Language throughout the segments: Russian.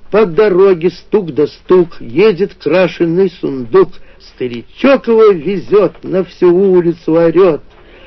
По дороге стук да стук, едет крашеный сундук. Старичок его везет, на всю улицу орет.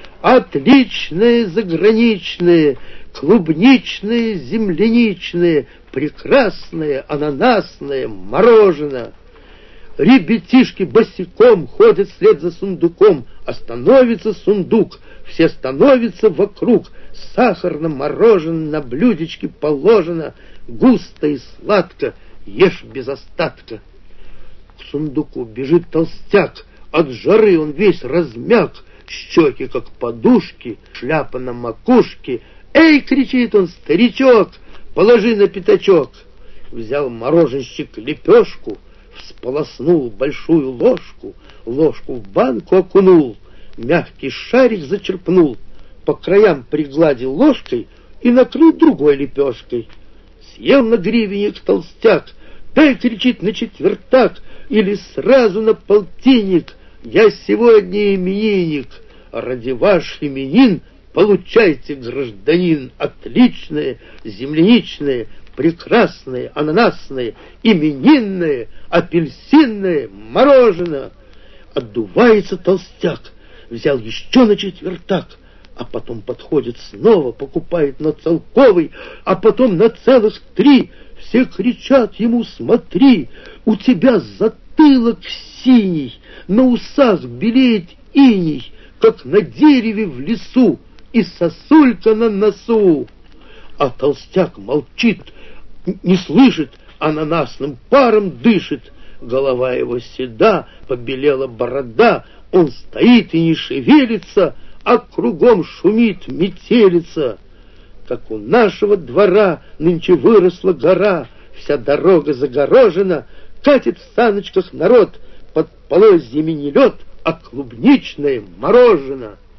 Отличные заграничные, клубничные, земляничные, прекрасное ананасное мороженое. Ребятишки босиком ходят вслед за сундуком. Остановится сундук, все становятся вокруг. Сахарно-мороженое на блюдечке положено. Густо и сладко, ешь без остатка. К сундуку бежит толстяк. От жары он весь размяк. Щеки, как подушки, шляпа на макушке. «Эй!» — кричит он, старичок, положи на пятачок. Взял мороженщик лепешку, всполоснул большую ложку, ложку в банку окунул, мягкий шарик зачерпнул, по краям пригладил ложкой и накрыл другой лепешкой. Съел на гривенник толстяк, дай, кричит, на четвертак или сразу на полтинник. Я сегодня именинник, ради ваш именин получайте, гражданин, отличное, земляничное, прекрасное, ананасное, именинное, апельсинное мороженое. Отдувается толстяк, взял еще на четвертак, а потом подходит снова, покупает на целковый, а потом на целых 3. Все кричат ему: смотри, у тебя затылок синий, на усах белеет иней, как на дереве в лесу, и сосулька на носу. А толстяк молчит, не слышит, ананасным паром дышит. Голова его седа, побелела борода, он стоит и не шевелится, а кругом шумит метелица. Как у нашего двора нынче выросла гора, вся дорога загорожена, катит в саночках народ, под полозьями не лед, а клубничное мороженое.